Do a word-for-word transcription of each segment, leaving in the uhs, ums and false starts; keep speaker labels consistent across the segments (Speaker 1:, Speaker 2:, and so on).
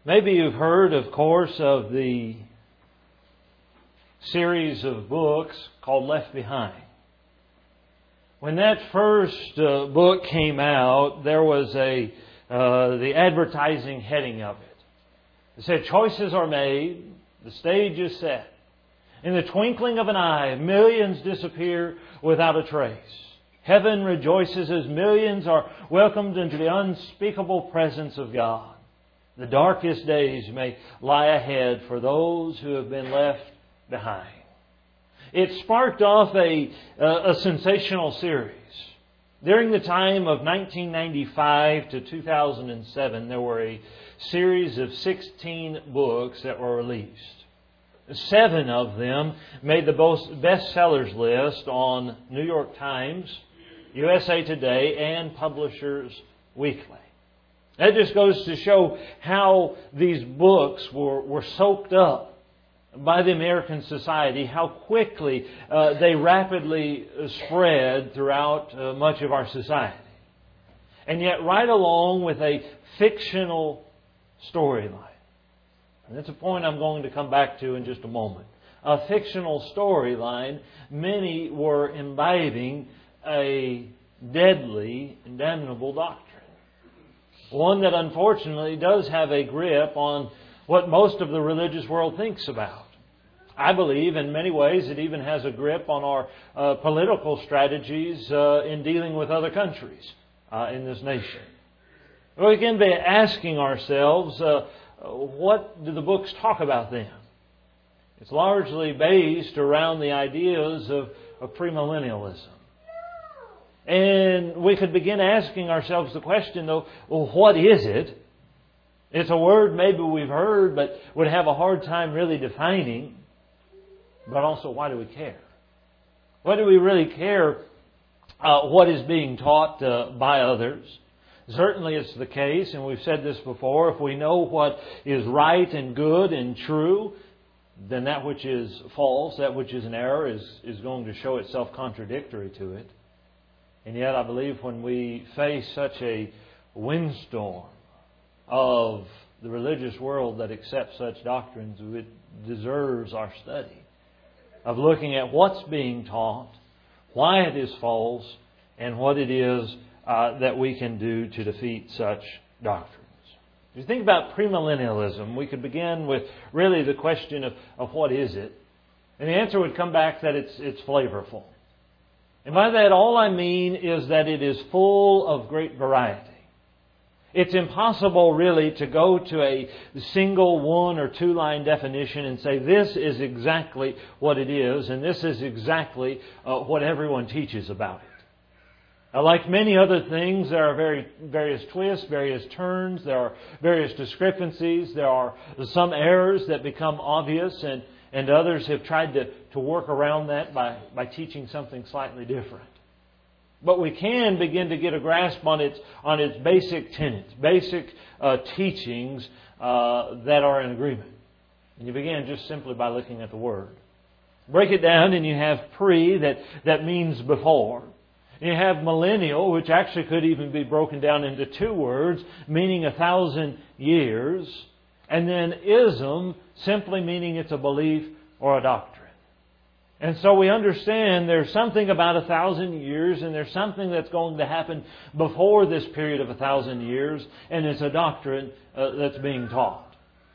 Speaker 1: Maybe you've heard, of course, of the series of books called Left Behind. When that first uh, book came out, there was a uh, the advertising heading of it. It said, "Choices are made, the stage is set. In the twinkling of an eye, millions disappear without a trace. Heaven rejoices as millions are welcomed into the unspeakable presence of God. The darkest days may lie ahead for those who have been left behind." It sparked off a, a, a sensational series. During the time of nineteen ninety-five to two thousand seven, there were a series of sixteen books that were released. Seven of them made the bestsellers list on New York Times, U S A Today, and Publishers Weekly. That just goes to show how these books were, were soaked up by the American society, how quickly uh, they rapidly spread throughout uh, much of our society. And yet, right along with a fictional storyline. And that's a point I'm going to come back to in just a moment. A fictional storyline, many were imbibing a deadly and damnable doctrine. One that unfortunately does have a grip on what most of the religious world thinks about. I believe in many ways it even has a grip on our uh, political strategies uh, in dealing with other countries uh, in this nation. We can be asking ourselves, uh, what do the books talk about then? It's largely based around the ideas of, of premillennialism. And we could begin asking ourselves the question, though, well, what is it? It's a word maybe we've heard, but would have a hard time really defining. But also, why do we care? Why do we really care uh, what is being taught uh, by others? Certainly it's the case, and we've said this before, if we know what is right and good and true, then that which is false, that which is an error, is, is going to show itself contradictory to it. And yet I believe when we face such a windstorm of the religious world that accepts such doctrines, it deserves our study of looking at what's being taught, why it is false, and what it is uh, that we can do to defeat such doctrines. If you think about premillennialism, we could begin with really the question of, of what is it? And the answer would come back that it's it's flavorful. And by that, all I mean is that it is full of great variety. It's impossible really to go to a single one or two line definition and say this is exactly what it is and this is exactly uh, what everyone teaches about it. Uh, like many other things, there are very, various twists, various turns, there are various discrepancies, there are some errors that become obvious, and, and others have tried to, to work around that by, by teaching something slightly different. But we can begin to get a grasp on its on its basic tenets, basic uh, teachings uh, that are in agreement. And you begin just simply by looking at the Word. Break it down and you have pre, that, that means before. And you have millennial, which actually could even be broken down into two words, meaning a thousand years. And then ism, simply meaning it's a belief or a doctrine. And so we understand there's something about a thousand years, and there's something that's going to happen before this period of a thousand years, and it's a doctrine uh, that's being taught.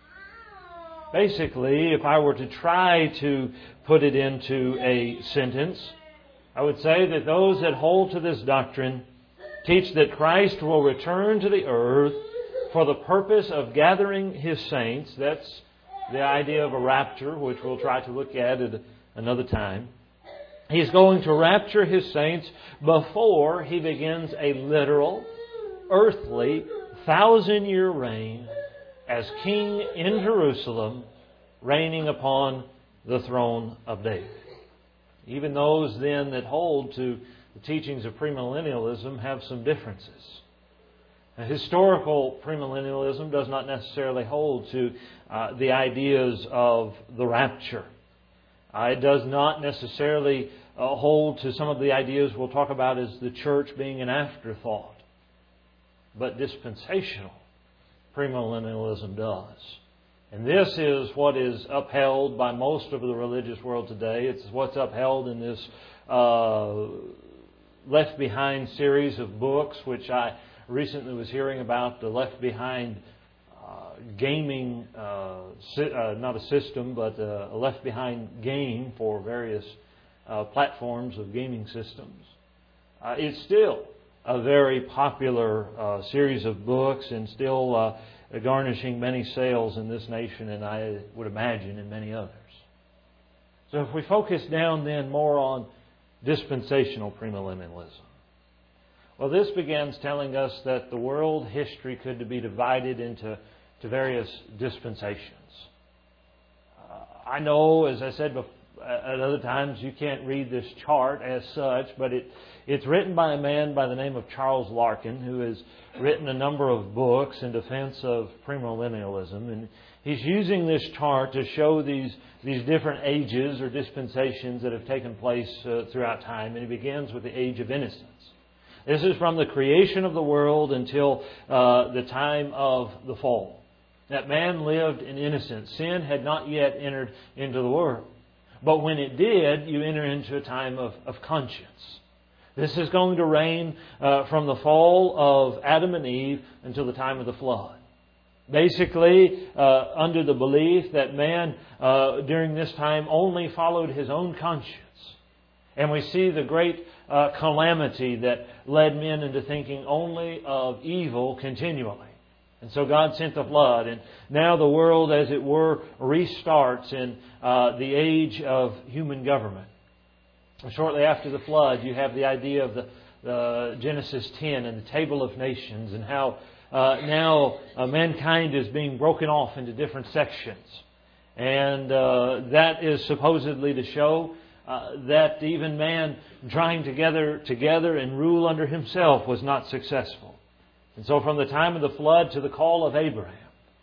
Speaker 1: Basically, if I were to try to put it into a sentence, I would say that those that hold to this doctrine teach that Christ will return to the earth for the purpose of gathering His saints. That's the idea of a rapture, which we'll try to look at at another time. He's going to rapture His saints before He begins a literal, earthly, thousand-year reign as King in Jerusalem, reigning upon the throne of David. Even those then that hold to the teachings of premillennialism have some differences. Now, historical premillennialism does not necessarily hold to uh, the ideas of the rapture. Uh, it does not necessarily uh, hold to some of the ideas we'll talk about as the church being an afterthought. But dispensational premillennialism does. And this is what is upheld by most of the religious world today. It's what's upheld in this uh, Left Behind series of books, which I recently was hearing about, the Left Behind uh, gaming, uh, si- uh, not a system, but uh, a Left Behind game for various uh, platforms of gaming systems. Uh, it's still a very popular uh, series of books and still uh, garnishing many sales in this nation, and I would imagine in many others. So if we focus down then more on dispensational premillennialism, well, this begins telling us that the world history could be divided into to various dispensations. Uh, I know, as I said before, at other times you can't read this chart as such, but it, it's written by a man by the name of Charles Larkin, who has written a number of books in defense of premillennialism. And he's using this chart to show these, these different ages or dispensations that have taken place uh, throughout time. And he begins with the age of innocence. This is from the creation of the world until uh, the time of the fall. That man lived in innocence. Sin had not yet entered into the world. But when it did, you enter into a time of, of conscience. This is going to reign uh, from the fall of Adam and Eve until the time of the flood. Basically, uh, under the belief that man uh, during this time only followed his own conscience. And we see the great uh, calamity that led men into thinking only of evil continually. And so God sent the flood, and now the world, as it were, restarts in uh, the age of human government. Shortly after the flood, you have the idea of the, the Genesis ten and the table of nations, and how uh, now uh, mankind is being broken off into different sections. And uh, that is supposedly to show uh, that even man trying together together and rule under himself was not successful. And so from the time of the flood to the call of Abraham,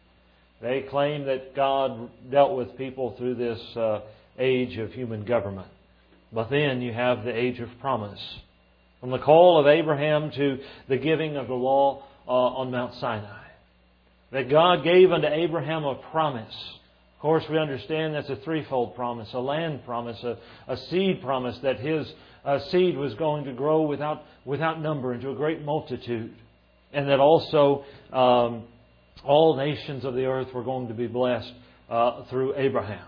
Speaker 1: they claim that God dealt with people through this uh, age of human government. But then you have the age of promise. From the call of Abraham to the giving of the law uh, on Mount Sinai. That God gave unto Abraham a promise. Of course, we understand that's a threefold promise. A land promise, a, a seed promise that his uh, seed was going to grow without, without number into a great multitude. And that also um, all nations of the earth were going to be blessed uh, through Abraham.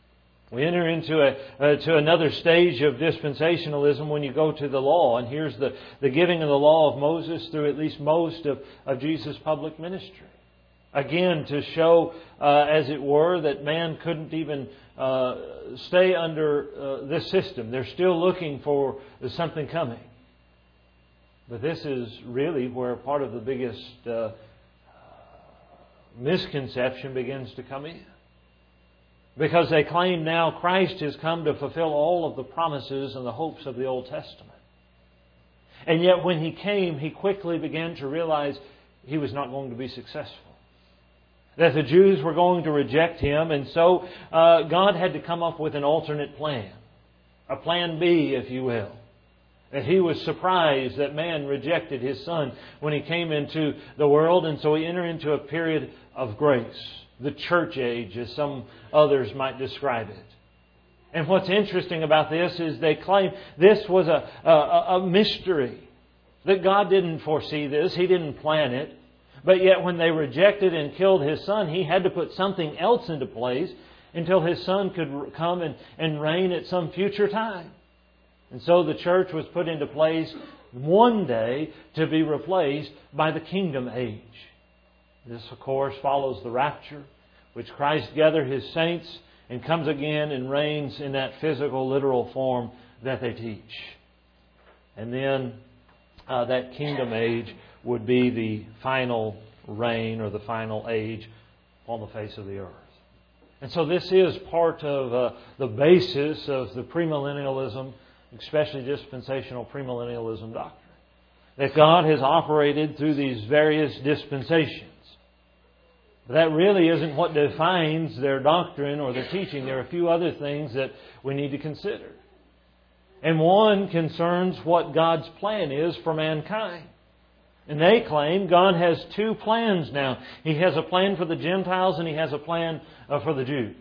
Speaker 1: We enter into a uh, to another stage of dispensationalism when you go to the law. And here's the, the giving of the law of Moses through at least most of, of Jesus' public ministry. Again, to show, uh, as it were, that man couldn't even uh, stay under uh, this system. They're still looking for something coming. But this is really where part of the biggest uh, misconception begins to come in. Because they claim now Christ has come to fulfill all of the promises and the hopes of the Old Testament. And yet when He came, He quickly began to realize He was not going to be successful. That the Jews were going to reject Him, and so uh, God had to come up with an alternate plan. A plan B, if you will. That He was surprised that man rejected His Son when He came into the world, and so He entered into a period of grace. The church age, as some others might describe it. And what's interesting about this is they claim this was a, a, a mystery. That God didn't foresee this. He didn't plan it. But yet when they rejected and killed His Son, He had to put something else into place until His Son could come and, and reign at some future time. And so the church was put into place one day to be replaced by the kingdom age. This, of course, follows the rapture, which Christ gathers His saints and comes again and reigns in that physical, literal form that they teach. And then uh, that kingdom age would be the final reign or the final age on the face of the earth. And so this is part of uh, the basis of the premillennialism, especially dispensational premillennialism doctrine. That God has operated through these various dispensations. But that really isn't what defines their doctrine or their teaching. There are a few other things that we need to consider. And one concerns what God's plan is for mankind. And they claim God has two plans now. He has a plan for the Gentiles and He has a plan uh, for the Jews.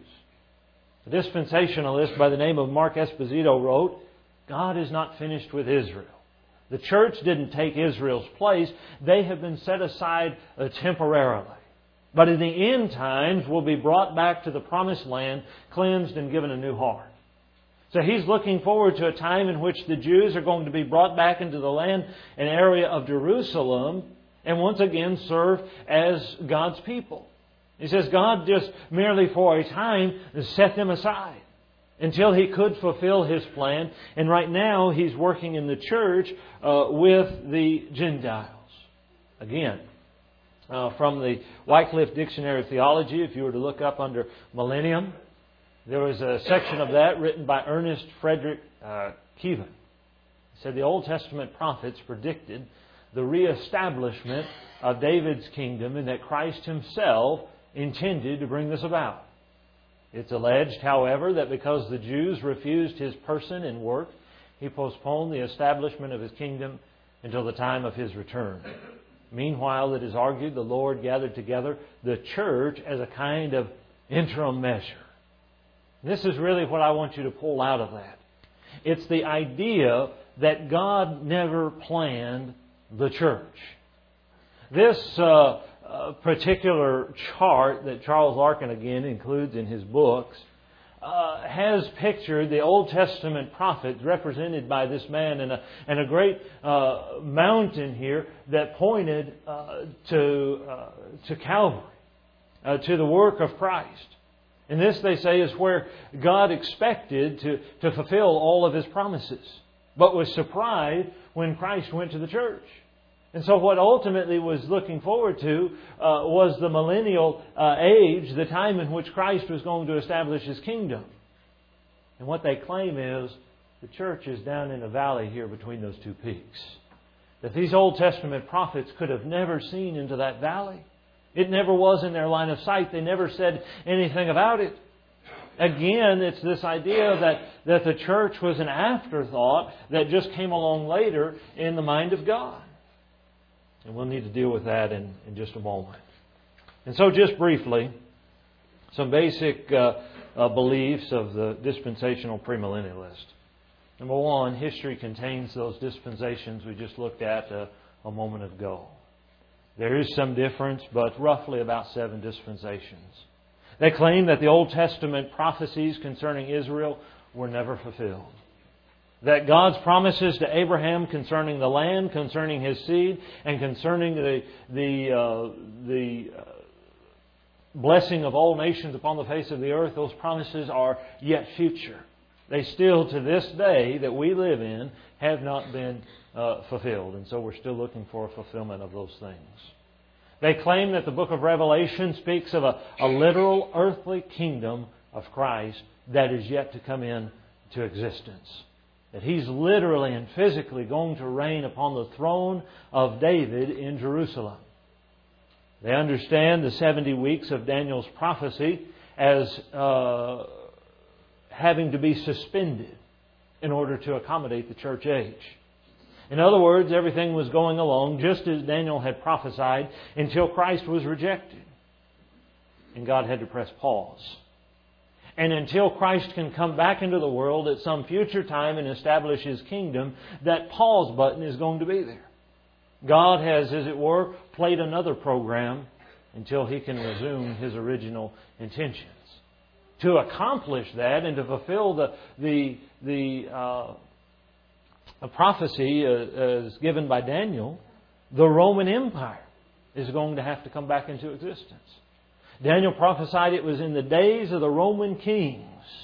Speaker 1: A dispensationalist by the name of Mark Esposito wrote, God is not finished with Israel. The church didn't take Israel's place. They have been set aside uh, temporarily. But in the end times will be brought back to the promised land, cleansed and given a new heart. So he's looking forward to a time in which the Jews are going to be brought back into the land and area of Jerusalem and once again serve as God's people. He says God just merely for a time set them aside until He could fulfill His plan. And right now He's working in the church uh, with the Gentiles. Again, uh, from the Wycliffe Dictionary of Theology, if you were to look up under millennium, there was a section of that written by Ernest Frederick uh, Keevan. He said the Old Testament prophets predicted the reestablishment of David's kingdom and that Christ Himself intended to bring this about. It's alleged, however, that because the Jews refused His person and work, He postponed the establishment of His kingdom until the time of His return. Meanwhile, it is argued the Lord gathered together the church as a kind of interim measure. This is really what I want you to pull out of that. It's the idea that God never planned the church. This uh, uh, particular chart that Charles Larkin again includes in his books uh, has pictured the Old Testament prophets represented by this man and a, and a great uh, mountain here that pointed uh, to, uh, to Calvary, uh, to the work of Christ. And this, they say, is where God expected to, to fulfill all of His promises, but was surprised when Christ went to the church. And so what ultimately was looking forward to uh, was the millennial uh, age, the time in which Christ was going to establish His kingdom. And what they claim is the church is down in a valley here between those two peaks. That these Old Testament prophets could have never seen into that valley. It never was in their line of sight. They never said anything about it. Again, it's this idea that, that the church was an afterthought that just came along later in the mind of God. And we'll need to deal with that in, in just a moment. And so just briefly, some basic uh, uh, beliefs of the dispensational premillennialist. Number one, history contains those dispensations we just looked at uh, a moment ago. There is some difference, but roughly about seven dispensations. They claim that the Old Testament prophecies concerning Israel were never fulfilled. That God's promises to Abraham concerning the land, concerning his seed, and concerning the the uh, the uh, blessing of all nations upon the face of the earth, those promises are yet future. They still, to this day that we live in, have not been uh, fulfilled. And so we're still looking for a fulfillment of those things. They claim that the book of Revelation speaks of a, a literal earthly kingdom of Christ that is yet to come into existence. That He's literally and physically going to reign upon the throne of David in Jerusalem. They understand the seventy weeks of Daniel's prophecy as uh, having to be suspended in order to accommodate the church age. In other words, everything was going along just as Daniel had prophesied until Christ was rejected. And God had to press pause. And until Christ can come back into the world at some future time and establish His kingdom, that pause button is going to be there. God has, as it were, played another program until He can resume His original intentions. To accomplish that and to fulfill the the the uh, a prophecy uh, as given by Daniel, the Roman Empire is going to have to come back into existence. Daniel prophesied it was in the days of the Roman kings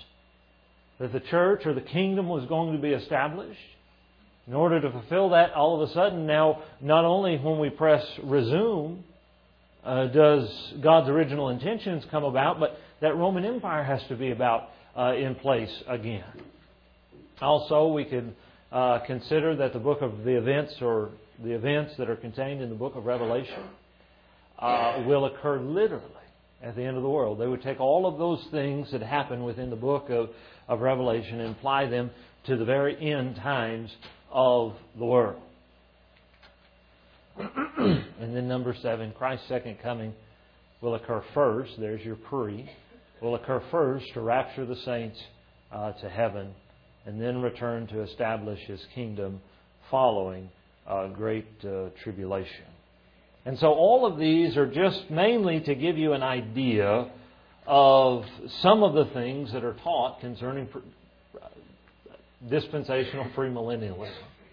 Speaker 1: that the church or the kingdom was going to be established. In order to fulfill that, all of a sudden now, not only when we press resume uh, does God's original intentions come about, but that Roman Empire has to be about uh, in place again. Also, we could uh, consider that the book of the events or the events that are contained in the book of Revelation uh, will occur literally at the end of the world. They would take all of those things that happen within the book of, of Revelation and apply them to the very end times of the world. And then number seven, Christ's second coming will occur first. There's your pre. Will occur first to rapture the saints uh, to heaven, and then return to establish His kingdom following uh, great uh, tribulation. And so all of these are just mainly to give you an idea of some of the things that are taught concerning dispensational premillennialism.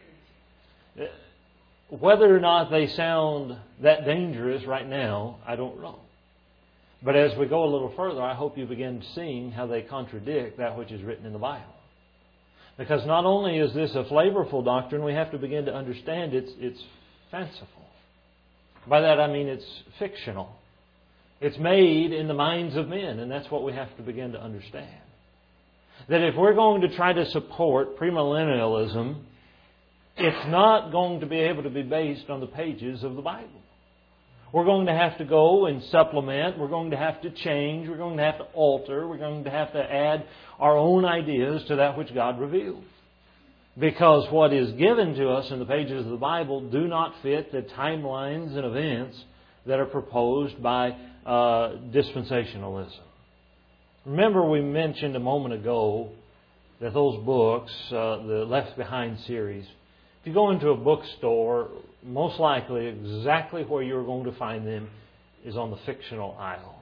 Speaker 1: Whether or not they sound that dangerous right now, I don't know. But as we go a little further, I hope you begin seeing how they contradict that which is written in the Bible. Because not only is this a flavorful doctrine, we have to begin to understand it's, it's fanciful. By that I mean it's fictional. It's made in the minds of men, and that's what we have to begin to understand. That if we're going to try to support premillennialism, it's not going to be able to be based on the pages of the Bible. We're going to have to go and supplement. We're going to have to change. We're going to have to alter. We're going to have to add our own ideas to that which God revealed. Because what is given to us in the pages of the Bible do not fit the timelines and events that are proposed by uh, dispensationalism. Remember, we mentioned a moment ago that those books, uh, the Left Behind series, if you go into a bookstore, most likely exactly where you're going to find them is on the fictional aisle.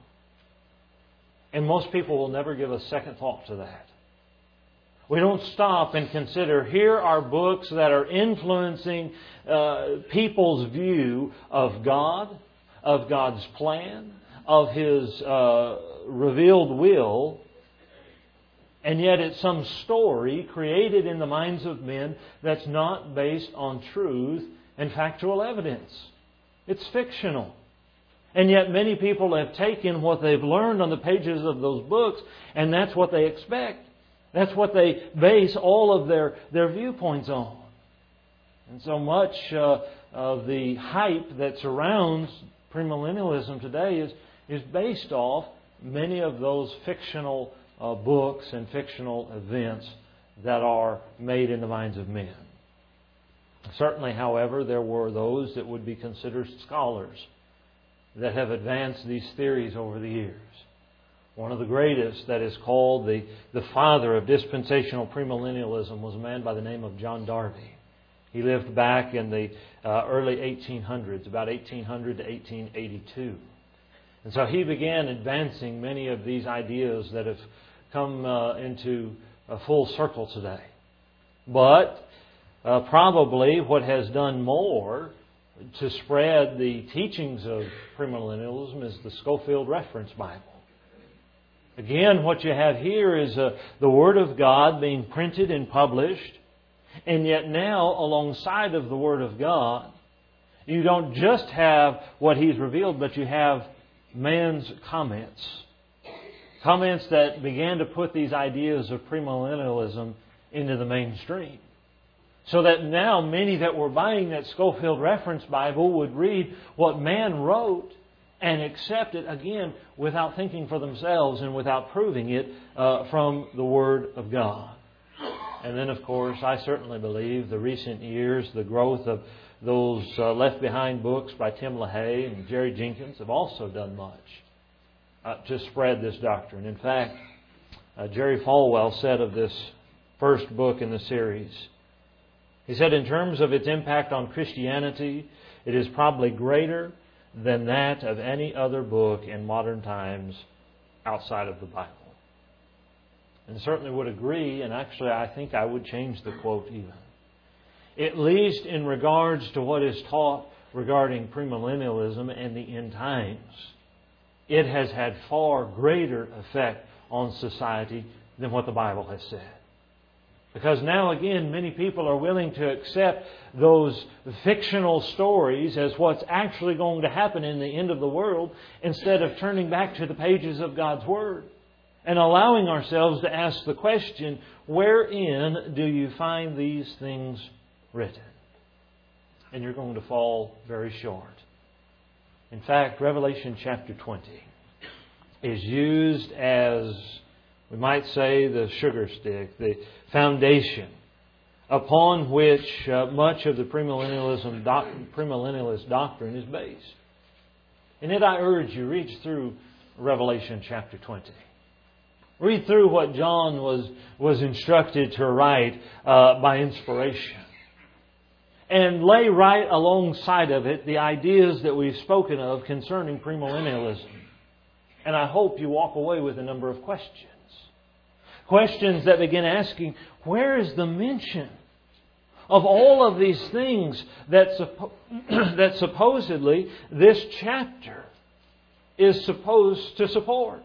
Speaker 1: And most people will never give a second thought to that. We don't stop and consider, here are books that are influencing uh, people's view of God, of God's plan, of His uh, revealed will, and yet it's some story created in the minds of men that's not based on truth and factual evidence. It's fictional. And yet many people have taken what they've learned on the pages of those books, and that's what they expect. That's what they base all of their, their viewpoints on. And so much uh, of the hype that surrounds premillennialism today is, is based off many of those fictional uh, books and fictional events that are made in the minds of men. Certainly, however, there were those that would be considered scholars that have advanced these theories over the years. One of the greatest that is called the, the father of dispensational premillennialism was a man by the name of John Darby. He lived back in the uh, early eighteen hundreds, about eighteen hundred to eighteen eighty-two. And so he began advancing many of these ideas that have come uh, into a full circle today. But uh, probably what has done more to spread the teachings of premillennialism is the Scofield Reference Bible. Again, what you have here is uh, the Word of God being printed and published. And yet now, alongside of the Word of God, you don't just have what He's revealed, but you have man's comments. Comments that began to put these ideas of premillennialism into the mainstream. So that now many that were buying that Scofield Reference Bible would read what man wrote and accept it, again, without thinking for themselves and without proving it uh, from the Word of God. And then, of course, I certainly believe the recent years, the growth of those uh, Left Behind books by Tim LaHaye and Jerry Jenkins have also done much uh, to spread this doctrine. In fact, uh, Jerry Falwell said of this first book in the series, he said, in terms of its impact on Christianity, it is probably greater than that of any other book in modern times outside of the Bible. And certainly would agree, and actually I think I would change the quote even. At least in regards to what is taught regarding premillennialism and the end times, it has had far greater effect on society than what the Bible has said. Because now again, many people are willing to accept those fictional stories as what's actually going to happen in the end of the world, instead of turning back to the pages of God's Word and allowing ourselves to ask the question, wherein do you find these things written? And you're going to fall very short. In fact, Revelation chapter twenty is used as, we might say, the sugar stick, the foundation upon which uh, much of the premillennialism doc- premillennialist doctrine is based. And yet I urge you, read through Revelation chapter twenty. Read through what John was, was instructed to write uh, by inspiration. And lay right alongside of it the ideas that we've spoken of concerning premillennialism. And I hope you walk away with a number of questions. Questions that begin asking, where is the mention of all of these things that, suppo- that supposedly this chapter is supposed to support?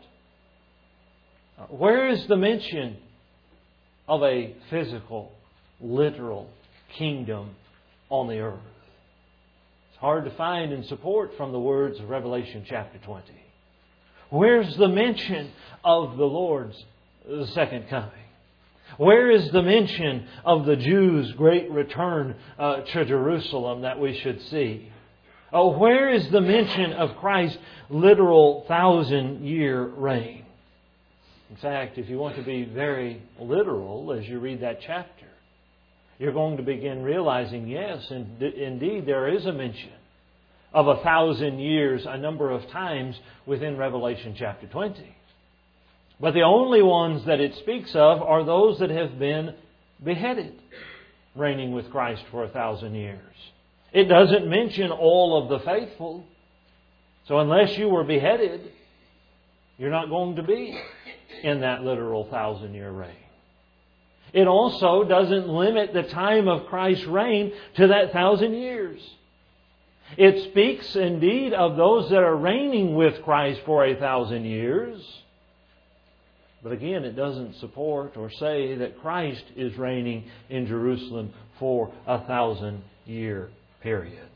Speaker 1: Where is the mention of a physical, literal kingdom on the earth? It's hard to find in support from the words of Revelation chapter twenty. Where's the mention of the Lord's second coming? Where is the mention of the Jews' great return uh, to Jerusalem that we should see? Oh, where is the mention of Christ's literal thousand-year reign? In fact, if you want to be very literal as you read that chapter, you're going to begin realizing, yes, and indeed there is a mention of a thousand years a number of times within Revelation chapter twenty. But the only ones that it speaks of are those that have been beheaded, reigning with Christ for a thousand years. It doesn't mention all of the faithful. So unless you were beheaded, you're not going to be in that literal thousand-year reign. It also doesn't limit the time of Christ's reign to that thousand years. It speaks indeed of those that are reigning with Christ for a thousand years. But again, it doesn't support or say that Christ is reigning in Jerusalem for a thousand-year period.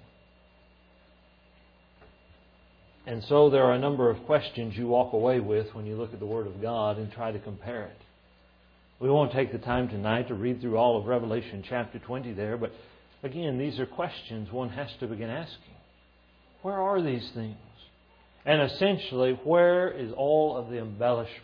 Speaker 1: And so there are a number of questions you walk away with when you look at the Word of God and try to compare it. We won't take the time tonight to read through all of Revelation chapter twenty there, but again, these are questions one has to begin asking. Where are these things? And essentially, where is all of the embellishments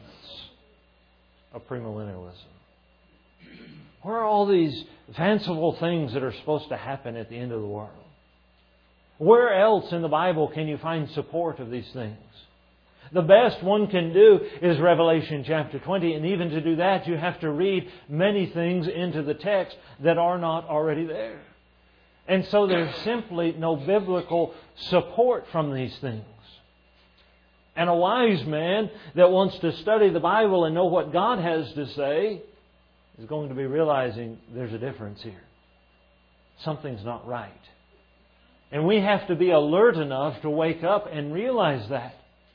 Speaker 1: of premillennialism? Where are all these fanciful things that are supposed to happen at the end of the world? Where else in the Bible can you find support of these things? The best one can do is Revelation chapter twenty, and even to do that you have to read many things into the text that are not already there. And so there's simply no biblical support from these things. And a wise man that wants to study the Bible and know what God has to say is going to be realizing there's a difference here. Something's not right. And we have to be alert enough to wake up and realize that.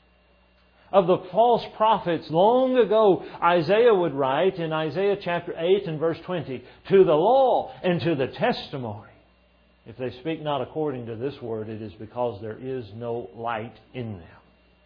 Speaker 1: Of the false prophets long ago, Isaiah would write in Isaiah chapter eight and verse twenty, to the law and to the testimony. If they speak not according to this word, it is because there is no light in them.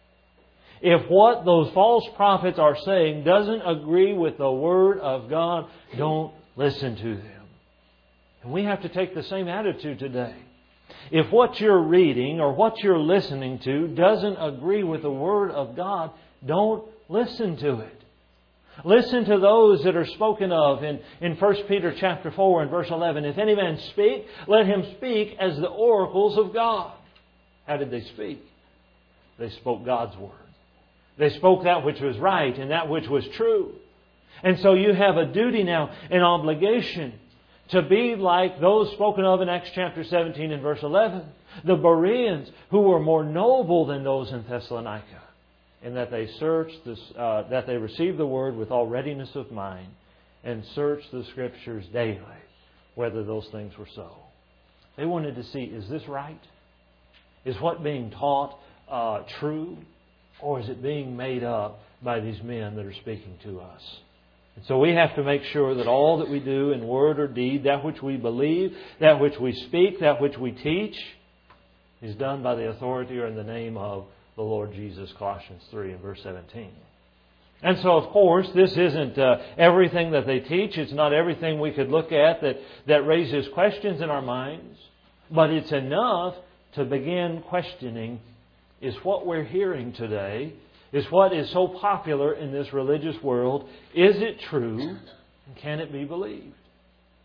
Speaker 1: If what those false prophets are saying doesn't agree with the Word of God, don't listen to them. And we have to take the same attitude today. If what you're reading or what you're listening to doesn't agree with the Word of God, don't listen to it. Listen to those that are spoken of in, in First Peter chapter four and verse eleven. If any man speak, let him speak as the oracles of God. How did they speak? They spoke God's Word. They spoke that which was right and that which was true. And so you have a duty now, an obligation, to be like those spoken of in Acts chapter seventeen and verse eleven. The Bereans, who were more noble than those in Thessalonica, in that they searched this, uh, that they received the Word with all readiness of mind and searched the Scriptures daily, whether those things were so. They wanted to see, is this right? Is what being taught uh, true? Or is it being made up by these men that are speaking to us? And so we have to make sure that all that we do in word or deed, that which we believe, that which we speak, that which we teach, is done by the authority or in the name of the Lord Jesus, Colossians three and verse seventeen. And so, of course, this isn't uh, everything that they teach. It's not everything we could look at that, that raises questions in our minds. But it's enough to begin questioning, is what we're hearing today, is what is so popular in this religious world, is it true? And can it be believed?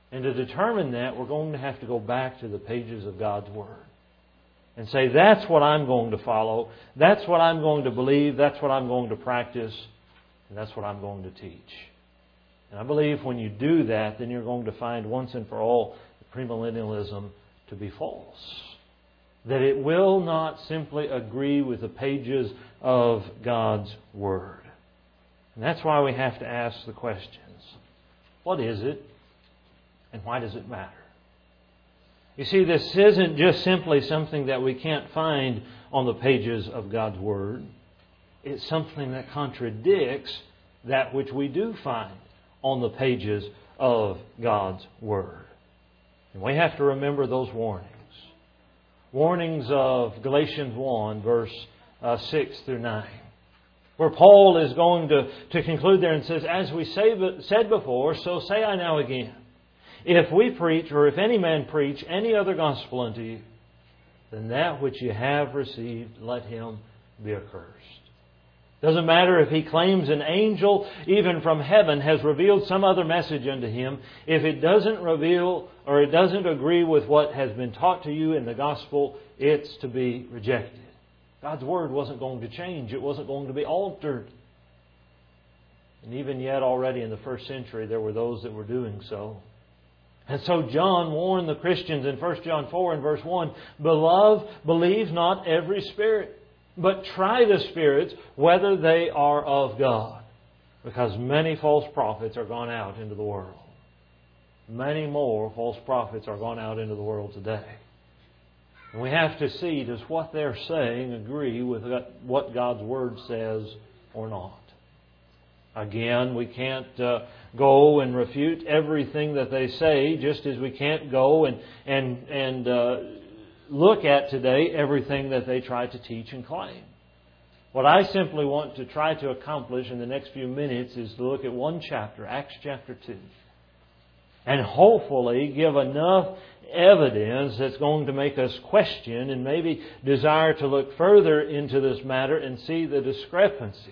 Speaker 1: And to determine that, we're going to have to go back to the pages of God's Word and say, that's what I'm going to follow, that's what I'm going to believe, that's what I'm going to practice, and that's what I'm going to teach. And I believe when you do that, then you're going to find once and for all premillennialism to be false. That it will not simply agree with the pages of God's Word. And that's why we have to ask the questions. What is it? And why does it matter? You see, this isn't just simply something that we can't find on the pages of God's Word. It's something that contradicts that which we do find on the pages of God's Word. And we have to remember those warnings. Warnings of Galatians one, verse uh, six through nine. Where Paul is going to, to conclude there and says, as we say, said before, so say I now again. If we preach, or if any man preach any other gospel unto you, then that which you have received, let him be accursed. Doesn't matter if he claims an angel, even from heaven, has revealed some other message unto him. If it doesn't reveal, or it doesn't agree with what has been taught to you in the gospel, it's to be rejected. God's Word wasn't going to change. It wasn't going to be altered. And even yet, already in the first century, there were those that were doing so. And so John warned the Christians in First John four and verse one, Beloved, believe not every spirit, but try the spirits whether they are of God. Because many false prophets are gone out into the world. Many more false prophets are gone out into the world today. And we have to see, does what they're saying agree with what God's Word says or not? Again, we can't uh, go and refute everything that they say, just as we can't go and and and uh, look at today everything that they try to teach and claim. What I simply want to try to accomplish in the next few minutes is to look at one chapter, Acts chapter two, and hopefully give enough evidence that's going to make us question and maybe desire to look further into this matter and see the discrepancies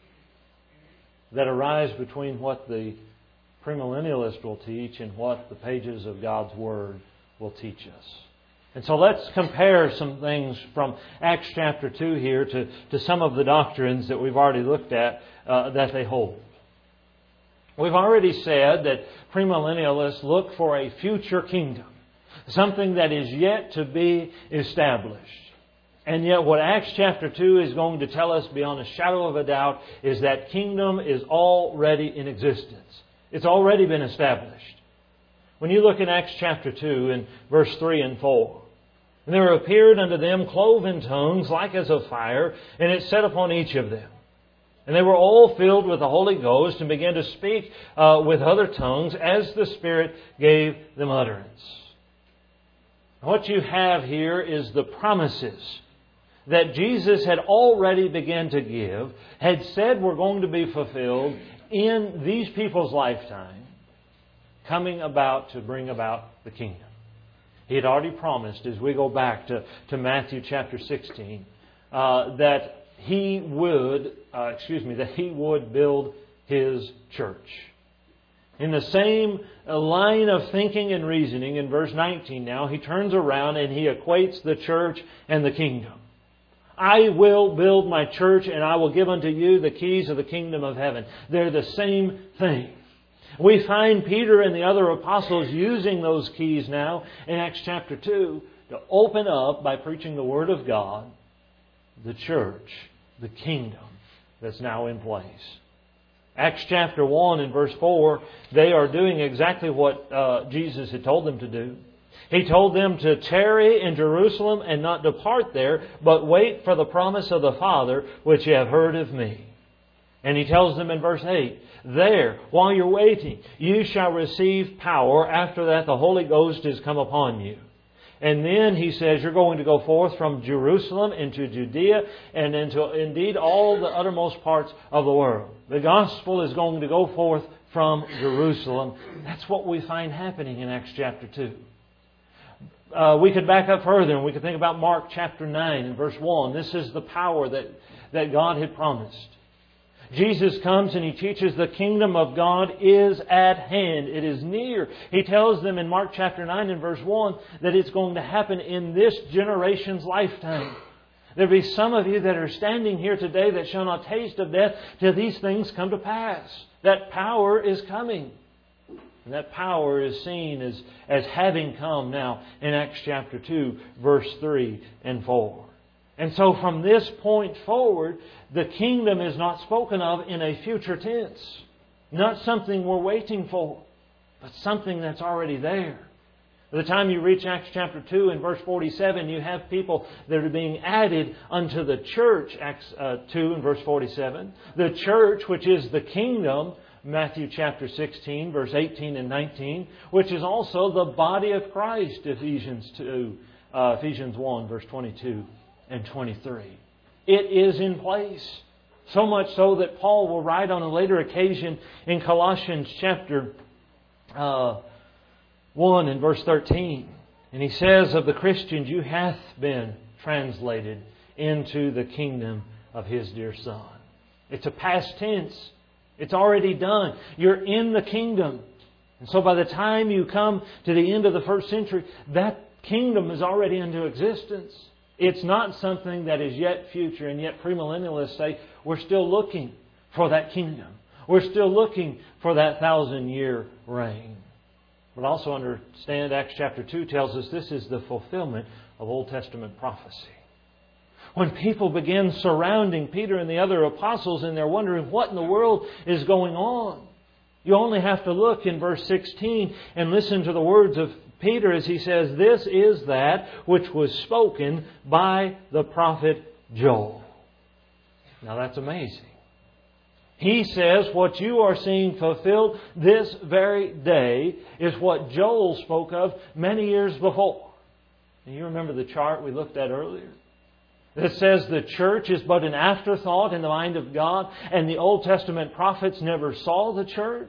Speaker 1: that arise between what the premillennialist will teach and what the pages of God's Word will teach us. And so let's compare some things from Acts chapter two here to, to some of the doctrines that we've already looked at uh, that they hold. We've already said that premillennialists look for a future kingdom, something that is yet to be established. And yet what Acts chapter two is going to tell us beyond a shadow of a doubt is that kingdom is already in existence. It's already been established. When you look in Acts chapter two in verse three and four, and there appeared unto them cloven tongues like as of fire, and it sat upon each of them. And they were all filled with the Holy Ghost and began to speak uh, with other tongues as the Spirit gave them utterance. What you have here is the promises that Jesus had already begun to give, had said were going to be fulfilled in these people's lifetime, coming about to bring about the kingdom. He had already promised, as we go back to, to Matthew chapter sixteen, uh, that He would, uh, excuse me, that He would build His church. In the same line of thinking and reasoning, in verse nineteen now, He turns around and He equates the church and the kingdom. I will build my church and I will give unto you the keys of the kingdom of heaven. They're the same thing. We find Peter and the other apostles using those keys now in Acts chapter two to open up, by preaching the Word of God, the church, the kingdom that's now in place. Acts chapter one and verse four, they are doing exactly what uh, Jesus had told them to do. He told them to tarry in Jerusalem and not depart there, but wait for the promise of the Father, which you have heard of me. And He tells them in verse eight, there, while you're waiting, you shall receive power. After that, the Holy Ghost is come upon you. And then He says, you're going to go forth from Jerusalem into Judea and into indeed all the uttermost parts of the world. The gospel is going to go forth from Jerusalem. That's what we find happening in Acts chapter two. Uh, we could back up further and we could think about Mark chapter nine and verse one. This is the power that, that God had promised. Jesus comes and He teaches the kingdom of God is at hand. It is near. He tells them in Mark chapter nine and verse one that it's going to happen in this generation's lifetime. There be some of you that are standing here today that shall not taste of death till these things come to pass. That power is coming. And that power is seen as, as having come now in Acts chapter two, verse three and four. And so from this point forward, the kingdom is not spoken of in a future tense. Not something we're waiting for, but something that's already there. By the time you reach Acts chapter two and verse forty-seven, you have people that are being added unto the church, Acts uh, two and verse forty-seven. The church, which is the kingdom, Matthew chapter sixteen, verse eighteen and nineteen, which is also the body of Christ, Ephesians two, uh, Ephesians one, verse twenty-two and twenty-three. It is in place. So much so that Paul will write on a later occasion in Colossians chapter uh, one and verse thirteen. And he says of the Christians, you hath been translated into the kingdom of His dear Son. It's a past tense. It's already done. You're in the kingdom. And so by the time you come to the end of the first century, that kingdom is already into existence. It's not something that is yet future, and yet premillennialists say we're still looking for that kingdom. We're still looking for that thousand year reign. But also understand Acts chapter two tells us this is the fulfillment of Old Testament prophecy. When people begin surrounding Peter and the other apostles and they're wondering what in the world is going on, you only have to look in verse sixteen and listen to the words of Peter as he says, this is that which was spoken by the prophet Joel. Now that's amazing. He says what you are seeing fulfilled this very day is what Joel spoke of many years before. And you remember the chart we looked at earlier? That says the church is but an afterthought in the mind of God, and the Old Testament prophets never saw the church.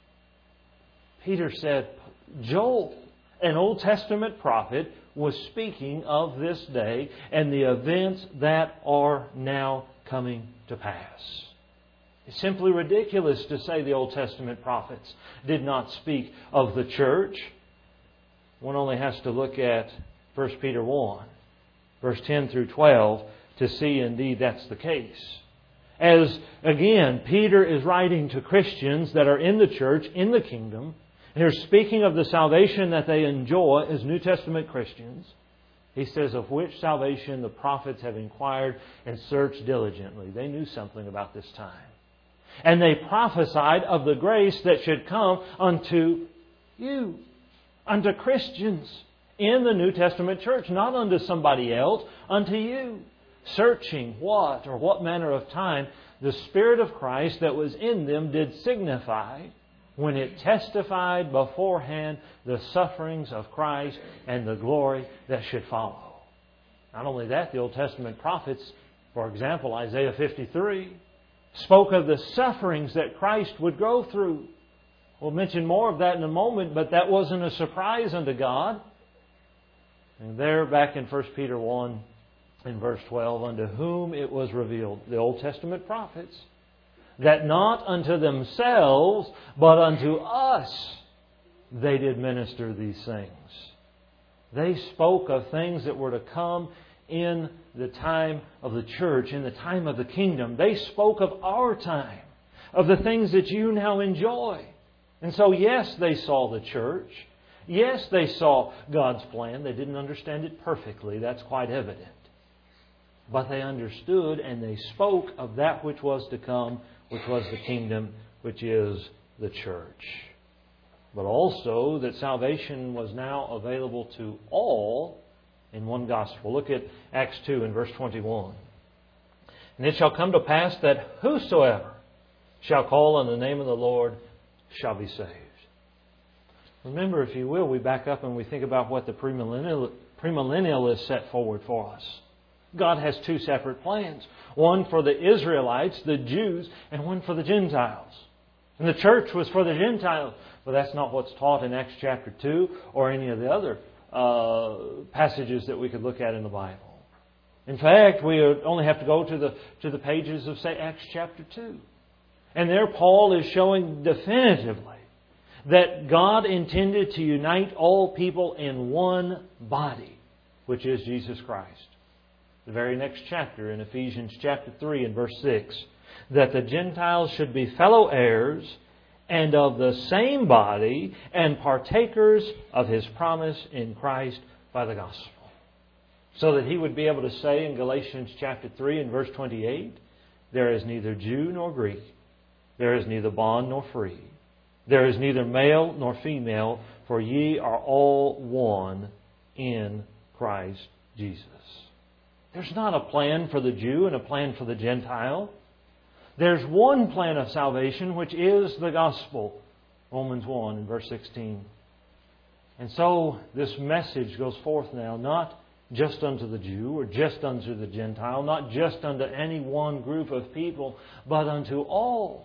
Speaker 1: Peter said, Joel, an Old Testament prophet, was speaking of this day and the events that are now coming to pass. It's simply ridiculous to say the Old Testament prophets did not speak of the church. One only has to look at First Peter one, verse ten through twelve, to see indeed that's the case. As, again, Peter is writing to Christians that are in the church, in the kingdom, and they're speaking of the salvation that they enjoy as New Testament Christians. He says, of which salvation the prophets have inquired and searched diligently. They knew something about this time. And they prophesied of the grace that should come unto you, unto Christians in the New Testament church, not unto somebody else, unto you. Searching what or what manner of time the Spirit of Christ that was in them did signify when it testified beforehand the sufferings of Christ and the glory that should follow. Not only that, the Old Testament prophets, for example, Isaiah fifty-three, spoke of the sufferings that Christ would go through. We'll mention more of that in a moment, but that wasn't a surprise unto God. And there, back in First Peter one, in verse twelve, unto whom it was revealed, the Old Testament prophets, that not unto themselves, but unto us they did minister these things. They spoke of things that were to come in the time of the church, in the time of the kingdom. They spoke of our time, of the things that you now enjoy. And so, yes, they saw the church. Yes, they saw God's plan. They didn't understand it perfectly. That's quite evident. But they understood and they spoke of that which was to come, which was the kingdom, which is the church. But also that salvation was now available to all in one gospel. Look at Acts two and verse twenty-one. And it shall come to pass that whosoever shall call on the name of the Lord shall be saved. Remember, if you will, we back up and we think about what the premillennial, premillennialists set forward for us. God has two separate plans. One for the Israelites, the Jews, and one for the Gentiles. And the church was for the Gentiles. But that's not what's taught in Acts chapter two or any of the other uh, passages that we could look at in the Bible. In fact, we only have to go to the to the pages of, say, Acts chapter two. And there Paul is showing definitively that God intended to unite all people in one body, which is Jesus Christ. The very next chapter in Ephesians chapter three and verse six, that the Gentiles should be fellow heirs and of the same body and partakers of His promise in Christ by the gospel. So that He would be able to say in Galatians chapter three and verse twenty-eight, there is neither Jew nor Greek, there is neither bond nor free, there is neither male nor female, for ye are all one in Christ Jesus. There's not a plan for the Jew and a plan for the Gentile. There's one plan of salvation, which is the gospel. Romans one and verse sixteen. And so this message goes forth now, not just unto the Jew or just unto the Gentile, not just unto any one group of people, but unto all.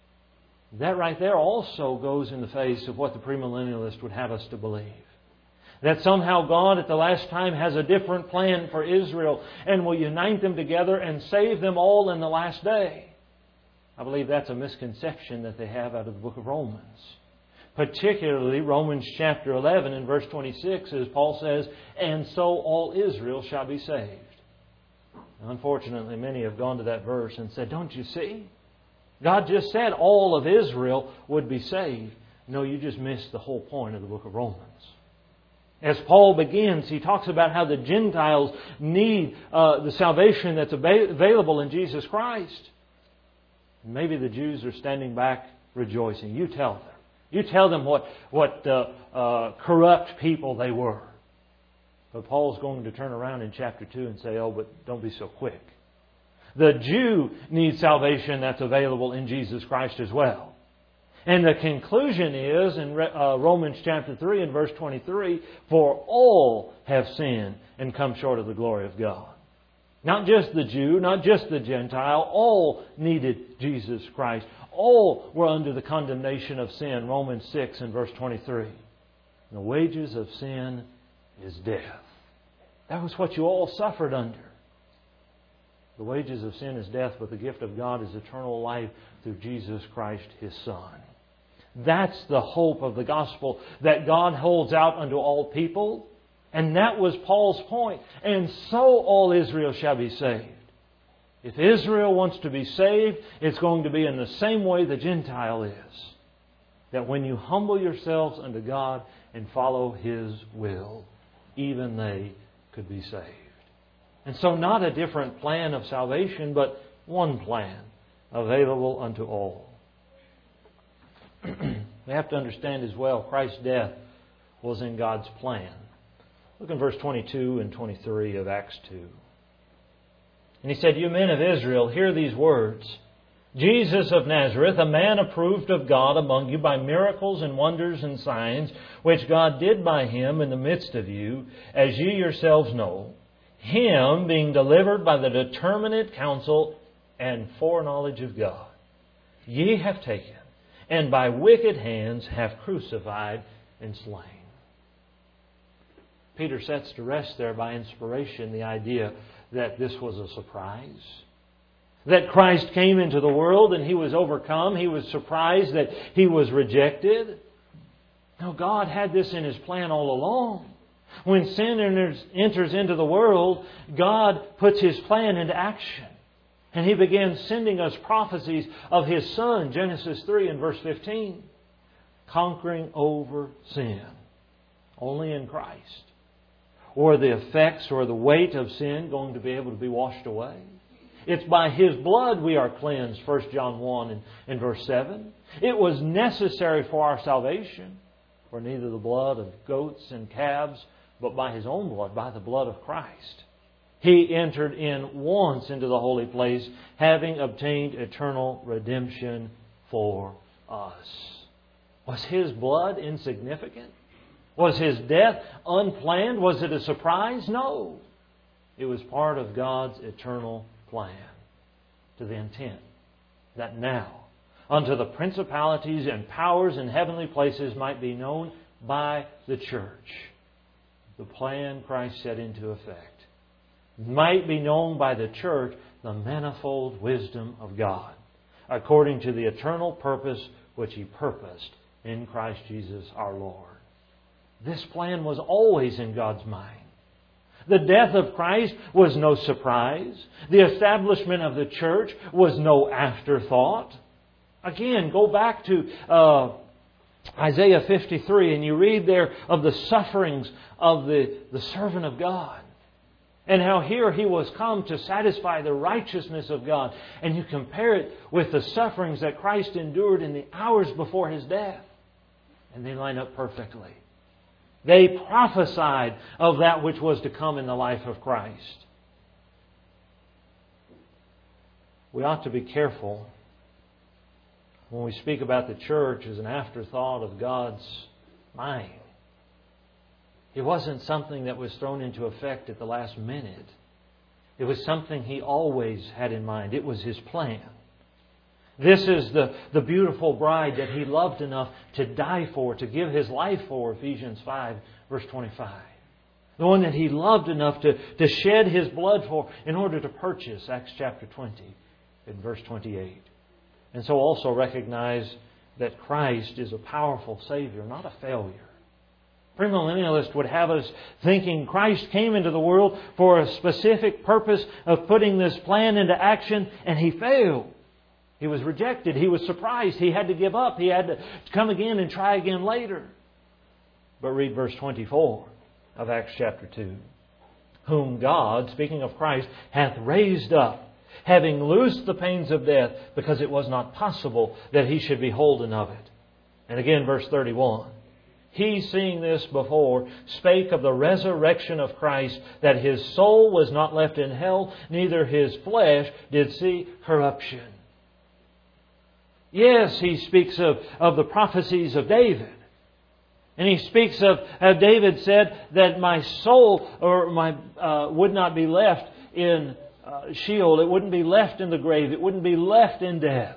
Speaker 1: That right there also goes in the face of what the premillennialist would have us to believe. That somehow God at the last time has a different plan for Israel and will unite them together and save them all in the last day. I believe that's a misconception that they have out of the book of Romans. Particularly Romans chapter eleven and verse twenty-six, as Paul says, and so all Israel shall be saved. Unfortunately, many have gone to that verse and said, don't you see? God just said all of Israel would be saved. No, you just missed the whole point of the book of Romans. As Paul begins, he talks about how the Gentiles need uh, the salvation that's available in Jesus Christ. Maybe the Jews are standing back rejoicing. You tell them. You tell them what, what uh, uh, corrupt people they were. But Paul's going to turn around in chapter two and say, oh, but don't be so quick. The Jew needs salvation that's available in Jesus Christ as well. And the conclusion is in uh, Romans chapter three and verse twenty-three, for all have sinned and come short of the glory of God. Not just the Jew, not just the Gentile, all needed Jesus Christ. All were under the condemnation of sin, Romans six and verse twenty-three. The wages of sin is death. That was what you all suffered under. The wages of sin is death, but the gift of God is eternal life through Jesus Christ, His Son. That's the hope of the gospel that God holds out unto all people. And that was Paul's point. And so all Israel shall be saved. If Israel wants to be saved, it's going to be in the same way the Gentile is. That when you humble yourselves unto God and follow His will, even they could be saved. And so not a different plan of salvation, but one plan available unto all. We have to understand as well, Christ's death was in God's plan. Look in verse twenty-two and twenty-three of Acts two. And he said, you men of Israel, hear these words. Jesus of Nazareth, a man approved of God among you by miracles and wonders and signs, which God did by Him in the midst of you, as ye yourselves know, Him being delivered by the determinate counsel and foreknowledge of God, ye have taken, and by wicked hands have crucified and slain. Peter sets to rest there by inspiration the idea that this was a surprise. That Christ came into the world and He was overcome. He was surprised that He was rejected. No, God had this in His plan all along. When sin enters, enters into the world, God puts His plan into action. And He began sending us prophecies of His Son, Genesis three and verse fifteen. Conquering over sin. Only in Christ. Or the effects or the weight of sin going to be able to be washed away. It's by His blood we are cleansed, First John one and, and verse seven. It was necessary for our salvation. For neither the blood of goats and calves, but by His own blood, by the blood of Christ. He entered in once into the holy place, having obtained eternal redemption for us. Was His blood insignificant? Was His death unplanned? Was it a surprise? No. It was part of God's eternal plan to the intent that now unto the principalities and powers in heavenly places might be known by the church the plan Christ set into effect. Might be known by the church the manifold wisdom of God. according to the eternal purpose which He purposed in Christ Jesus our Lord. This plan was always in God's mind. The death of Christ was no surprise. The establishment of the church was no afterthought. Again, go back to uh, Isaiah fifty-three, and you read there of the sufferings of the, the servant of God. And how here He was come to satisfy the righteousness of God. And you compare it with the sufferings that Christ endured in the hours before His death. And they line up perfectly. They prophesied of that which was to come in the life of Christ. We ought to be careful when we speak about the church as an afterthought of God's mind. It wasn't something that was thrown into effect at the last minute. It was something He always had in mind. It was His plan. This is the, the beautiful bride that He loved enough to die for, to give His life for, Ephesians five, verse twenty-five. The one that He loved enough to, to shed His blood for in order to purchase, Acts chapter twenty, in verse twenty-eight. And so also recognize that Christ is a powerful Savior, not a failure. Premillennialists would have us thinking Christ came into the world for a specific purpose of putting this plan into action, and He failed. He was rejected. He was surprised. He had to give up. He had to come again and try again later. But read verse twenty-four of Acts chapter two. Whom God, speaking of Christ, hath raised up, having loosed the pains of death, because it was not possible that He should be holden of it. And again, verse thirty-one. He, seeing this before, spake of the resurrection of Christ, that His soul was not left in hell, neither His flesh did see corruption. Yes, He speaks of, of the prophecies of David. And He speaks of how David said that my soul or my uh, would not be left in uh, Sheol. It wouldn't be left in the grave. It wouldn't be left in death.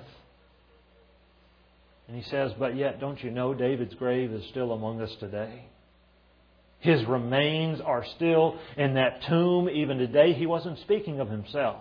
Speaker 1: And he says, but yet, don't you know David's grave is still among us today? His remains are still in that tomb even today. He wasn't speaking of Himself.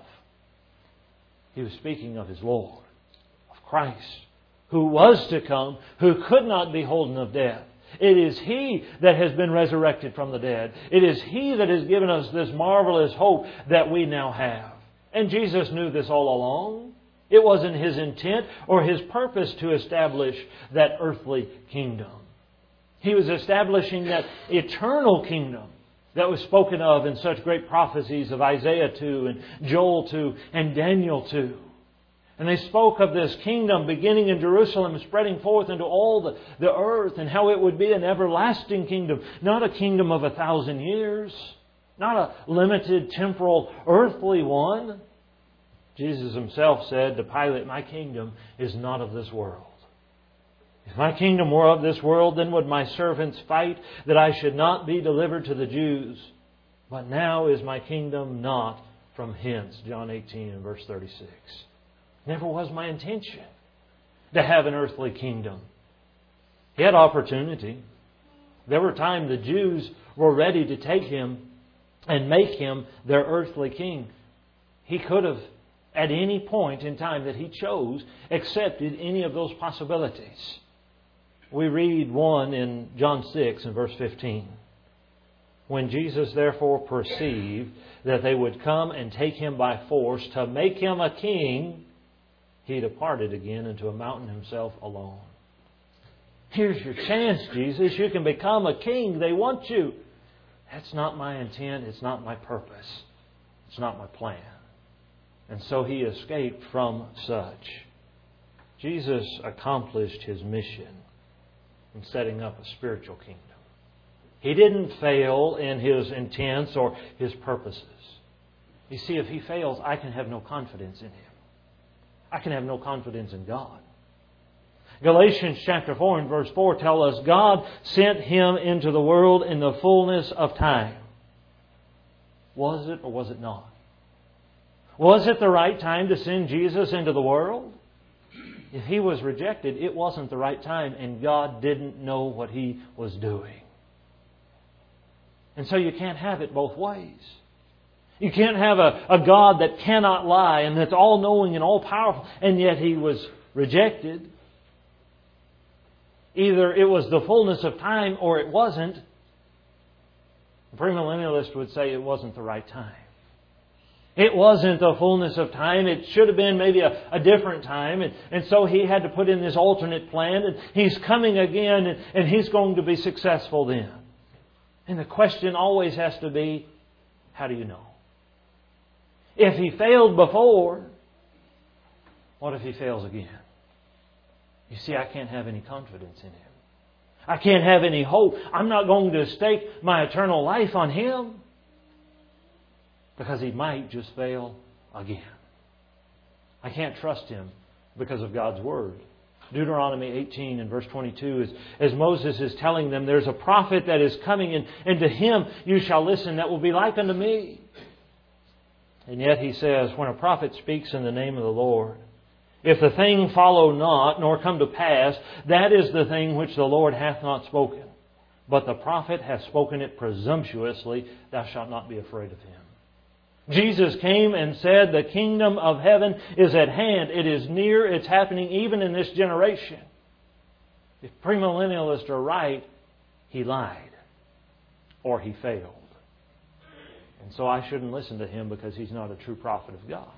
Speaker 1: He was speaking of His Lord, of Christ, who was to come, who could not be holden of death. It is He that has been resurrected from the dead. It is He that has given us this marvelous hope that we now have. And Jesus knew this all along. It wasn't His intent or His purpose to establish that earthly kingdom. He was establishing that eternal kingdom that was spoken of in such great prophecies of Isaiah two and Joel two and Daniel two. And they spoke of this kingdom beginning in Jerusalem and spreading forth into all the, the earth, and how it would be an everlasting kingdom, not a kingdom of a thousand years, not a limited temporal earthly one. Jesus Himself said to Pilate, my kingdom is not of this world. If my kingdom were of this world, then would my servants fight that I should not be delivered to the Jews. But now is my kingdom not from hence. John eighteen and verse thirty-six. Never was my intention to have an earthly kingdom. He had opportunity. There were times the Jews were ready to take Him and make Him their earthly king. He could have, at any point in time that He chose, accepted any of those possibilities. We read one in John six and verse fifteen. When Jesus therefore perceived that they would come and take Him by force to make Him a king, He departed again into a mountain Himself alone. Here's your chance, Jesus. You can become a king. They want you. That's not my intent. It's not my purpose. It's not my plan. And so He escaped from such. Jesus accomplished His mission in setting up a spiritual kingdom. He didn't fail in His intents or His purposes. You see, if He fails, I can have no confidence in Him. I can have no confidence in God. Galatians chapter four and verse four tell us God sent Him into the world in the fullness of time. Was it or was it not? Was it the right time to send Jesus into the world? If He was rejected, it wasn't the right time, and God didn't know what He was doing. And so you can't have it both ways. You can't have a, a God that cannot lie and that's all-knowing and all-powerful, and yet He was rejected. Either it was the fullness of time or it wasn't. The premillennialist would say it wasn't the right time. It wasn't the fullness of time. It should have been maybe a, a different time. And, and so He had to put in this alternate plan. And He's coming again, and, and He's going to be successful then. And the question always has to be, how do you know? If He failed before, what if He fails again? You see, I can't have any confidence in Him. I can't have any hope. I'm not going to stake my eternal life on Him, because He might just fail again. I can't trust Him because of God's Word. Deuteronomy eighteen and verse twenty-two, is, as Moses is telling them, there's a prophet that is coming, and, and to him you shall listen, that will be like unto me. And yet he says, when a prophet speaks in the name of the Lord, if the thing follow not, nor come to pass, that is the thing which the Lord hath not spoken. But the prophet hath spoken it presumptuously, thou shalt not be afraid of him. Jesus came and said, the kingdom of heaven is at hand. It is near. It's happening even in this generation. If premillennialists are right, He lied. Or He failed. And so I shouldn't listen to Him because He's not a true prophet of God.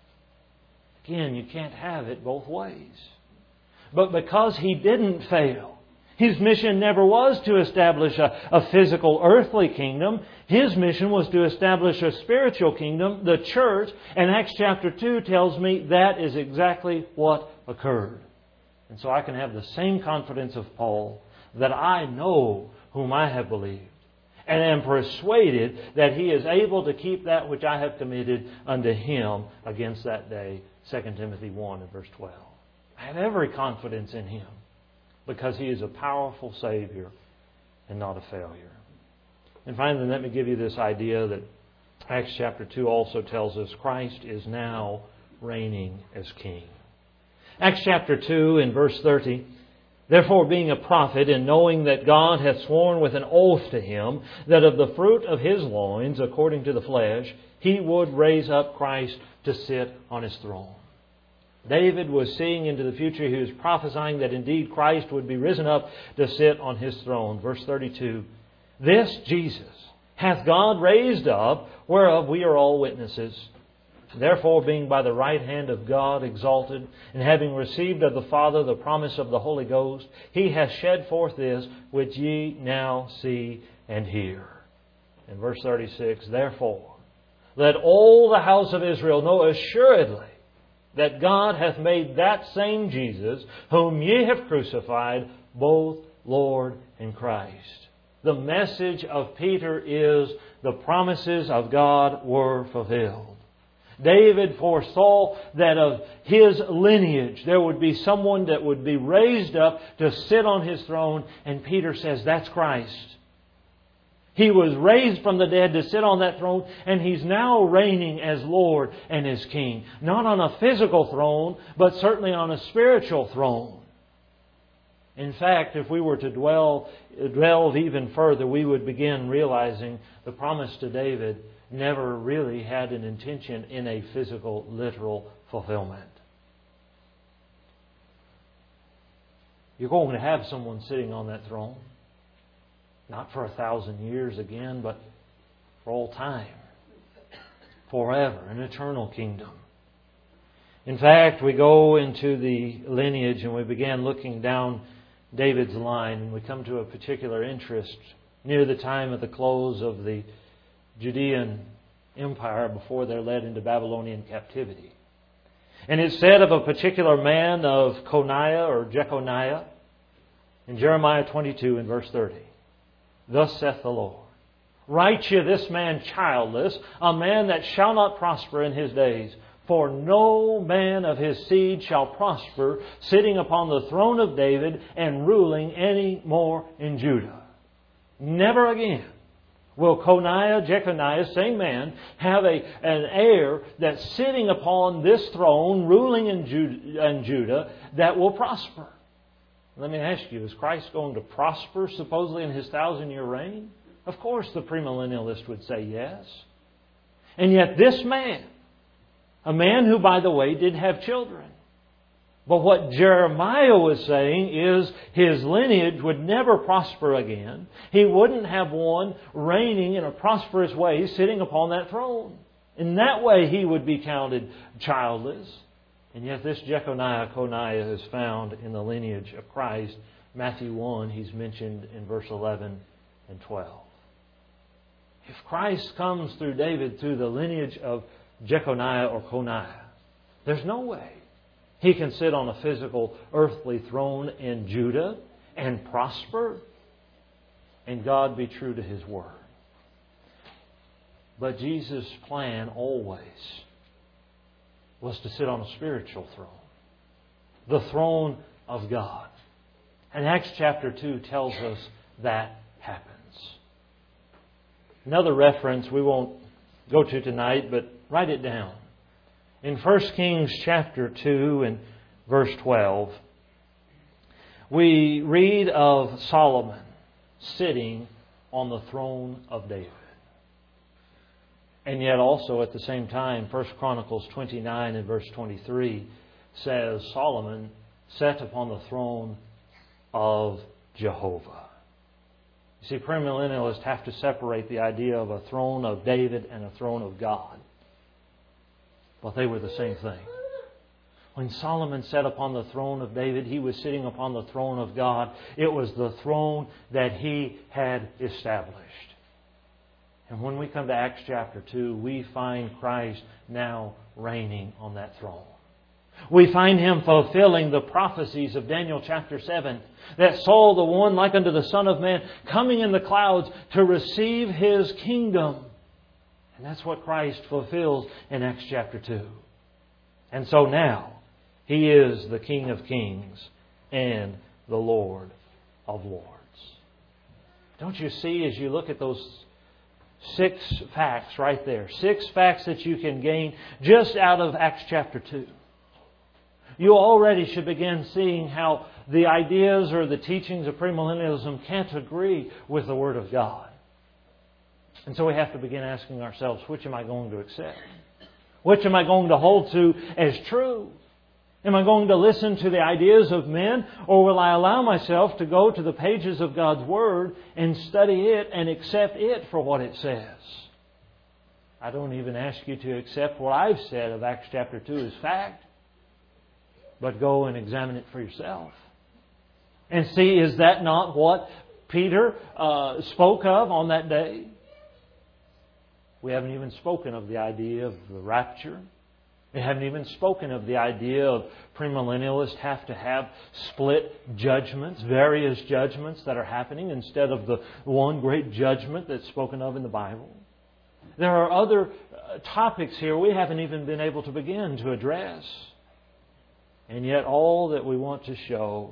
Speaker 1: Again, you can't have it both ways. But because He didn't fail, His mission never was to establish a, a physical earthly kingdom. His mission was to establish a spiritual kingdom, the church. And Acts chapter two tells me that is exactly what occurred. And so I can have the same confidence of Paul, that I know whom I have believed, and am persuaded that He is able to keep that which I have committed unto Him against that day. Second Timothy one and verse twelve. I have every confidence in Him, because He is a powerful Savior and not a failure. And finally, let me give you this idea that Acts chapter two also tells us Christ is now reigning as King. Acts chapter two and verse thirty, therefore being a prophet, and knowing that God hath sworn with an oath to Him, that of the fruit of His loins, according to the flesh, He would raise up Christ to sit on His throne. David was seeing into the future. He was prophesying that indeed Christ would be risen up to sit on His throne. Verse thirty-two, this Jesus hath God raised up, whereof we are all witnesses. Therefore, being by the right hand of God exalted, and having received of the Father the promise of the Holy Ghost, He hath shed forth this which ye now see and hear. In verse thirty-six, therefore, let all the house of Israel know assuredly that God hath made that same Jesus, whom ye have crucified, both Lord and Christ. The message of Peter is the promises of God were fulfilled. David foresaw that of his lineage there would be someone that would be raised up to sit on His throne, and Peter says that's Christ. He was raised from the dead to sit on that throne, and He's now reigning as Lord and as King. Not on a physical throne, but certainly on a spiritual throne. In fact, if we were to dwell, delve even further, we would begin realizing the promise to David never really had an intention in a physical, literal fulfillment. You're going to have someone sitting on that throne. Not for a thousand years again, but for all time. Forever, an eternal kingdom. In fact, we go into the lineage and we began looking down David's line, and we come to a particular interest near the time of the close of the Judean Empire before they're led into Babylonian captivity. And it's said of a particular man of Coniah or Jeconiah in Jeremiah twenty-two and verse thirty. Thus saith the Lord, write ye this man childless, a man that shall not prosper in his days. For no man of his seed shall prosper, sitting upon the throne of David and ruling any more in Judah. Never again will Coniah, Jeconiah, same man, have a, an heir that's sitting upon this throne, ruling in Judah, in Judah, that will prosper. Let me ask you, is Christ going to prosper supposedly in His thousand-year reign? Of course the premillennialist would say yes. And yet this man, a man who, by the way, did have children. But what Jeremiah was saying is his lineage would never prosper again. He wouldn't have one reigning in a prosperous way, sitting upon that throne. In that way he would be counted childless. And yet this Jeconiah, Coniah is found in the lineage of Christ. Matthew one, he's mentioned in verse eleven and twelve. If Christ comes through David through the lineage of Jeconiah or Coniah, there's no way he can sit on a physical earthly throne in Judah and prosper and God be true to His Word. But Jesus' plan always was to sit on a spiritual throne, the throne of God. And Acts chapter two tells us that happens. Another reference we won't go to tonight, but write it down. In First Kings chapter two and verse twelve, we read of Solomon sitting on the throne of David. And yet also at the same time, First Chronicles twenty-nine and verse twenty-three says Solomon sat upon the throne of Jehovah. You see, premillennialists have to separate the idea of a throne of David and a throne of God. But they were the same thing. When Solomon sat upon the throne of David, he was sitting upon the throne of God. It was the throne that he had established. And when we come to Acts chapter two, we find Christ now reigning on that throne. We find Him fulfilling the prophecies of Daniel chapter seven, that saw the one like unto the Son of Man coming in the clouds to receive His kingdom. And that's what Christ fulfills in Acts chapter two. And so now, He is the King of Kings and the Lord of Lords. Don't you see, as you look at those six facts right there, six facts that you can gain just out of Acts chapter two. You already should begin seeing how the ideas or the teachings of premillennialism can't agree with the Word of God. And so we have to begin asking ourselves, which am I going to accept? Which am I going to hold to as true? Am I going to listen to the ideas of men, or will I allow myself to go to the pages of God's Word and study it and accept it for what it says? I don't even ask you to accept what I've said of Acts chapter two as fact, but go and examine it for yourself. And see, is that not what Peter uh, spoke of on that day? We haven't even spoken of the idea of the rapture. We haven't even spoken of the idea of premillennialists have to have split judgments, various judgments that are happening instead of the one great judgment that's spoken of in the Bible. There are other topics here we haven't even been able to begin to address. And yet all that we want to show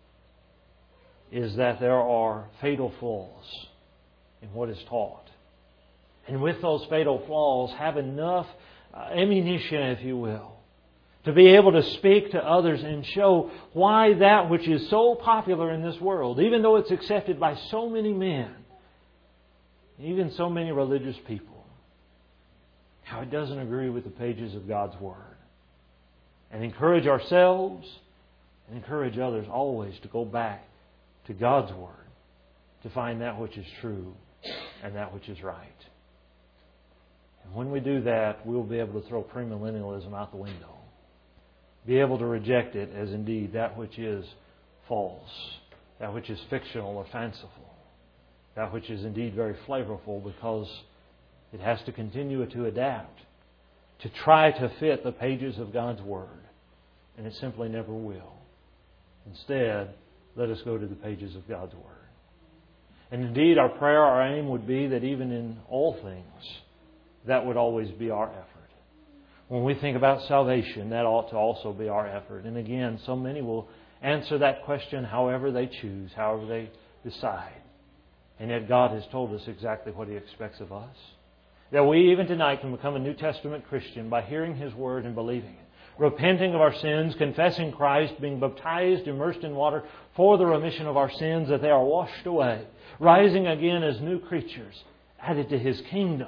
Speaker 1: is that there are fatal flaws in what is taught. And with those fatal flaws, have enough uh, ammunition, if you will, to be able to speak to others and show why that which is so popular in this world, even though it's accepted by so many men, even so many religious people, how it doesn't agree with the pages of God's Word. And encourage ourselves and encourage others always to go back to God's Word to find that which is true and that which is right. And when we do that, we'll be able to throw premillennialism out the window. Be able to reject it as indeed that which is false, that which is fictional or fanciful, that which is indeed very flavorful because it has to continue to adapt, to try to fit the pages of God's Word. And it simply never will. Instead, let us go to the pages of God's Word. And indeed, our prayer, our aim would be that even in all things, that would always be our effort. When we think about salvation, that ought to also be our effort. And again, so many will answer that question however they choose, however they decide. And yet God has told us exactly what He expects of us. That we even tonight can become a New Testament Christian by hearing His Word and believing it. Repenting of our sins, confessing Christ, being baptized, immersed in water for the remission of our sins, that they are washed away. Rising again as new creatures, added to His kingdom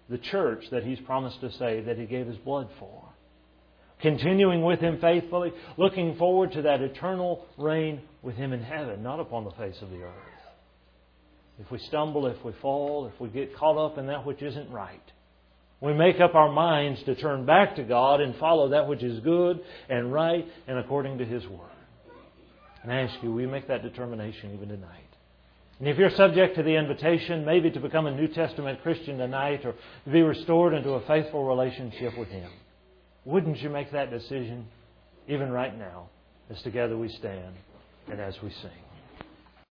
Speaker 1: the church that He's promised to save, that He gave His blood for. Continuing with Him faithfully, looking forward to that eternal reign with Him in heaven, not upon the face of the earth. If we stumble, if we fall, if we get caught up in that which isn't right, we make up our minds to turn back to God and follow that which is good and right and according to His Word. And I ask you, will you make that determination even tonight? And if you're subject to the invitation, maybe to become a New Testament Christian tonight or to be restored into a faithful relationship with Him, wouldn't you make that decision even right now as together we stand and as we sing?